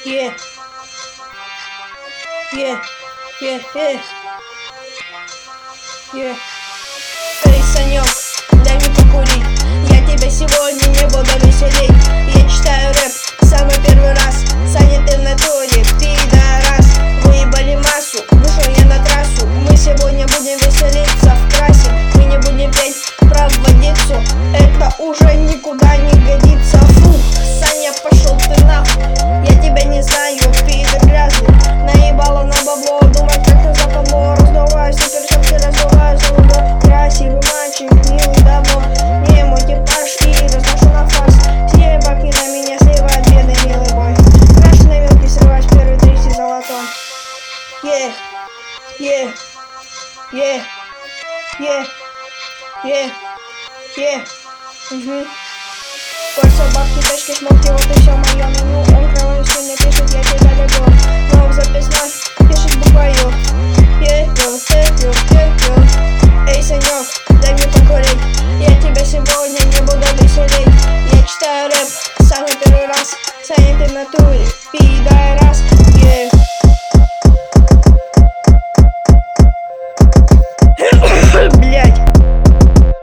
Yeah, yeah, yeah, yeah, yeah. Эй, Санек, дай мне покурить. Я тебя сегодня не буду веселить. Я читаю рэп самый первый раз. Саня, ты в натуре, пидорас. Выебали массу, вышел я на трассу. Мы сегодня будем веселиться в трассе. Мы не будем петь про водицу. Это уже никуда не годится. Фух, Саня, пошел ты нахуй. Я тебя не знаю, пидор грязный. Наебала на бабло, думать как-то западло. Раздуваю супершапки, раздуваю залудо. Красивый мальчик, милый давно. Не мой типаж и разношу на фас. Все бабки на меня сливают, бедный милый бой. Крашеные мелки срывать в первый 30 золотом. Yeah, yeah, yeah, yeah, yeah, yeah. Кольца, бабки, тачки,